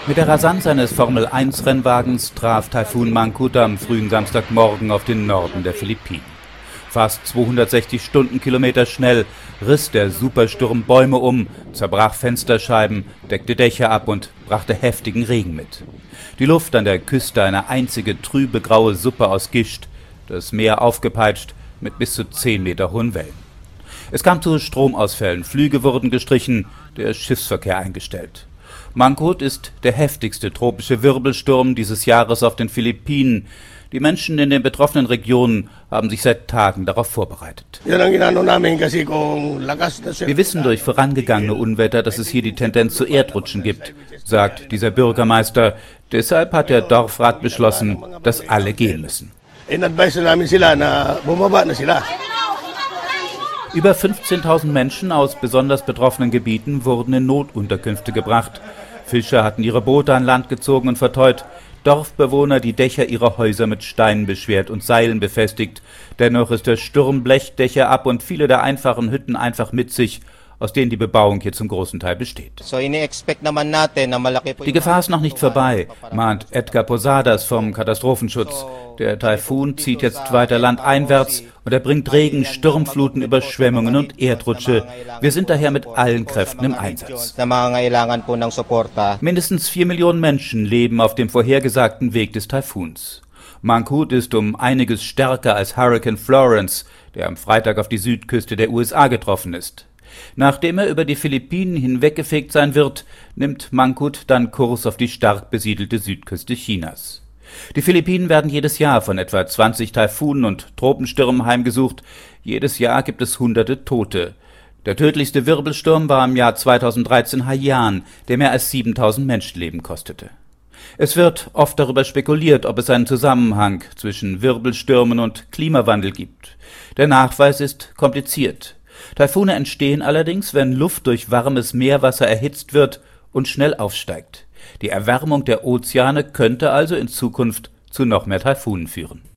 Mit der Rasanz eines Formel-1-Rennwagens traf Taifun Mangkhut am frühen Samstagmorgen auf den Norden der Philippinen. Fast 260 Stundenkilometer schnell riss der Supersturm Bäume um, zerbrach Fensterscheiben, deckte Dächer ab und brachte heftigen Regen mit. Die Luft an der Küste eine einzige trübe graue Suppe aus Gischt, das Meer aufgepeitscht mit bis zu 10 Meter hohen Wellen. Es kam zu Stromausfällen, Flüge wurden gestrichen, der Schiffsverkehr eingestellt. Mangkhut ist der heftigste tropische Wirbelsturm dieses Jahres auf den Philippinen. Die Menschen in den betroffenen Regionen haben sich seit Tagen darauf vorbereitet. Wir wissen durch vorangegangene Unwetter, dass es hier die Tendenz zu Erdrutschen gibt, sagt dieser Bürgermeister. Deshalb hat der Dorfrat beschlossen, dass alle gehen müssen. Über 15.000 Menschen aus besonders betroffenen Gebieten wurden in Notunterkünfte gebracht. Fischer hatten ihre Boote an Land gezogen und verteut. Dorfbewohner die Dächer ihrer Häuser mit Steinen beschwert und Seilen befestigt. Dennoch ist der Sturm Blechdächer ab und viele der einfachen Hütten einfach mit sich, aus denen die Bebauung hier zum großen Teil besteht. Die Gefahr ist noch nicht vorbei, mahnt Edgar Posadas vom Katastrophenschutz. Der Taifun zieht jetzt weiter landeinwärts und er bringt Regen, Sturmfluten, Überschwemmungen und Erdrutsche. Wir sind daher mit allen Kräften im Einsatz. Mindestens 4 Millionen Menschen leben auf dem vorhergesagten Weg des Taifuns. Mangkhut ist um einiges stärker als Hurricane Florence, der am Freitag auf die Südküste der USA getroffen ist. Nachdem er über die Philippinen hinweggefegt sein wird, nimmt Mangkhut dann Kurs auf die stark besiedelte Südküste Chinas. Die Philippinen werden jedes Jahr von etwa 20 Taifunen und Tropenstürmen heimgesucht. Jedes Jahr gibt es hunderte Tote. Der tödlichste Wirbelsturm war im Jahr 2013 Haiyan, der mehr als 7.000 Menschenleben kostete. Es wird oft darüber spekuliert, ob es einen Zusammenhang zwischen Wirbelstürmen und Klimawandel gibt. Der Nachweis ist kompliziert. Taifune entstehen allerdings, wenn Luft durch warmes Meerwasser erhitzt wird und schnell aufsteigt. Die Erwärmung der Ozeane könnte also in Zukunft zu noch mehr Taifunen führen.